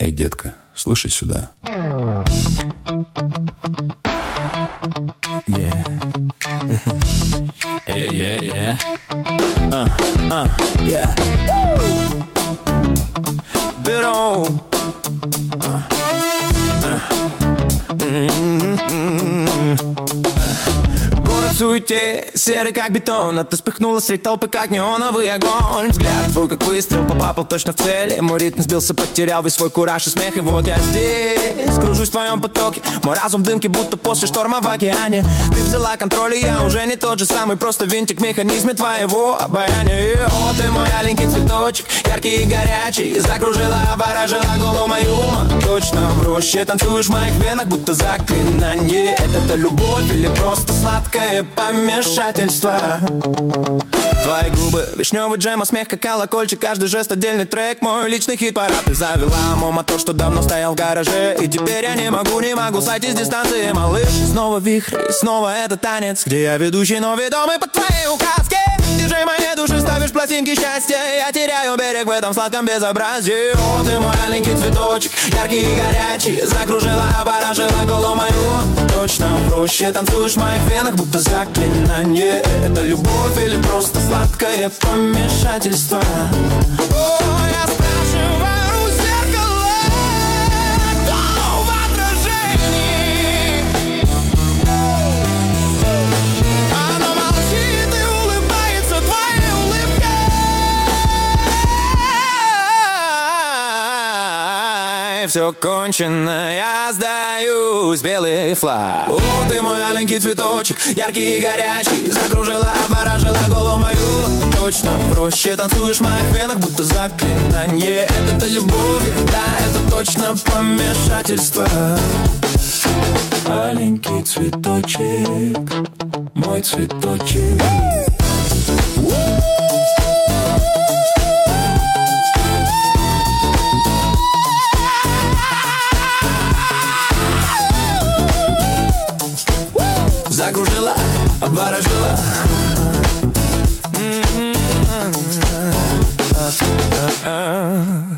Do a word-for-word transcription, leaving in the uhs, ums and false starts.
Эй, детка, слушай сюда. Yeah. Yeah, yeah, yeah. Uh, uh, yeah. Беру. Uh, uh. Mm-hmm. Город в суете, серый как бетон, а ты вспыхнула средь толпы, как неоновый огонь. Взгляд твой, как выстрел, попал точно в цель. Мой ритм сбился, потерял весь свой кураж и смех. И вот я здесь, кружусь в твоем потоке. Мой разум в дымке, будто после шторма в океане. Ты взяла контроль, и я уже не тот же самый. Просто винтик в механизме твоего обаяния. О, ты мой аленький цветочек, яркий и горячий. Закружила, обворожила голову мою. Точно в роще танцуешь в моих венах, будто заклинание. Это любовь или просто сладкое помешательство? Твои губы, вишневый джем, а смех как колокольчик. Каждый жест отдельный трек, мой личный хит-парад. Ты завела мой мотор, что давно стоял в гараже. И теперь я не могу, не могу сойти с дистанции, малыш. Снова вихрь, снова этот танец, где я ведущий, но ведомый по твоей указке. Диджей моей души, ставишь пластинки счастья. Я теряю берег в этом сладком безобразии. О, ты мой маленький цветочек, яркий и горячий. Закружила, обворожила голову мою. Точно в роще танцуешь в моих венах, будто заклинание. Это любовь или просто сладкое помешательство? О, я спрашиваю у зеркала, кто в отражении? Оно молчит и улыбается твоей улыбкой. Все кончено, я сдаюсь, белый флаг. О, ты мой маленький цветочек, яркий и горячий. Закружила, обворожила голову мою. Точно проще танцуешь в моих венах, будто заклинание. Это любовь, да, это точно помешательство. Маленький цветочек, мой цветочек. Закружила, обворожила. Mm-hmm. uh, uh, uh.